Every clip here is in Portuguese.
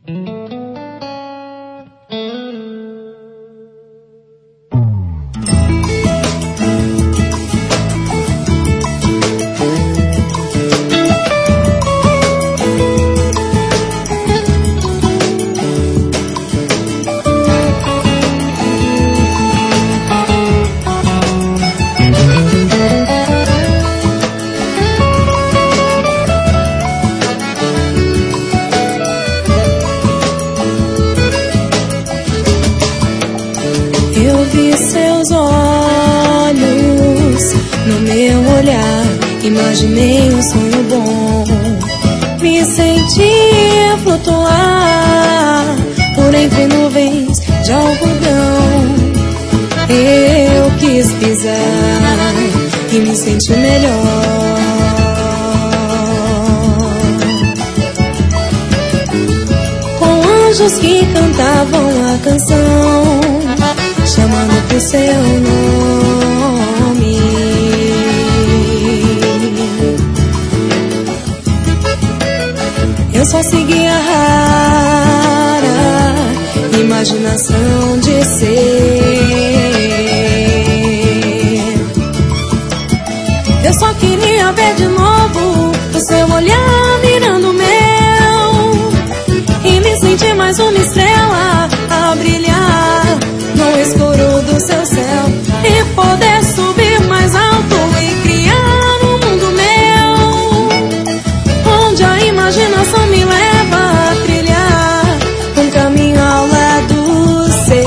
Eu vi seus olhos no meu olhar, imaginei um sonho bom. Me senti flutuar por entre nuvens de algodão. Eu quis pisar e me senti melhor. Com anjos que cantavam a canção, chamando pro seu nome. Eu só segui a rara imaginação de ser. Eu só queria ver de novo o seu olhar mirando o meu, e me sentir mais uma estrela a brilhar no escuro do seu céu, e poder subir mais alto e criar um mundo meu, onde a imaginação me leva a trilhar um caminho ao lado seu,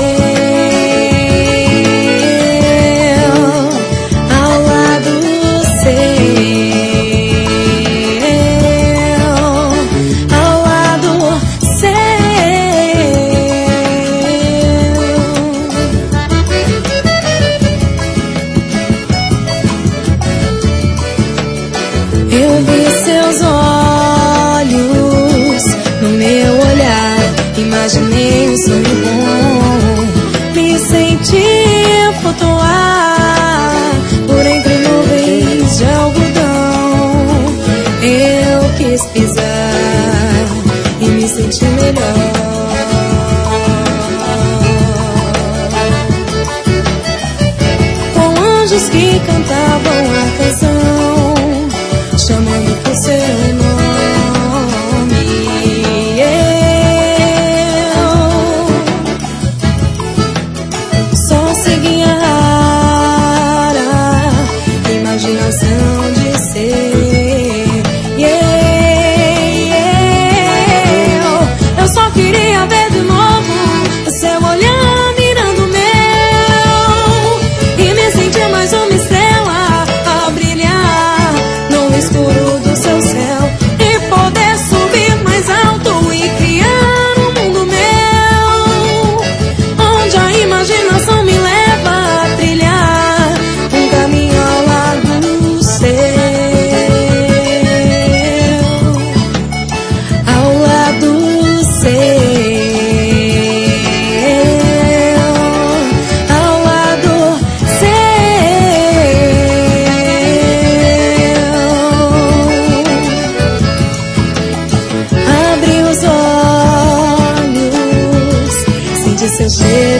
ao lado seu, ao lado seu. Eu vi seus olhos no meu olhar, imaginei um sonho bom. Me senti flutuar por entre nuvens de algodão. Eu quis pisar e me senti melhor. Com anjos que cantavam a canção, chamando por seu nome. Eu só segui a rara imaginação de ser. Eu só queria ver de novo o seu olhar mirando o meu, e me sentir mais uma estrela a brilhar no escuro do seu céu, e poder subir mais alto e criar um mundo meu, onde a imaginação me leva a trilhar um caminho ao lado seu, ao lado seu, ao lado seu. Abri os olhos, senti seu cheiro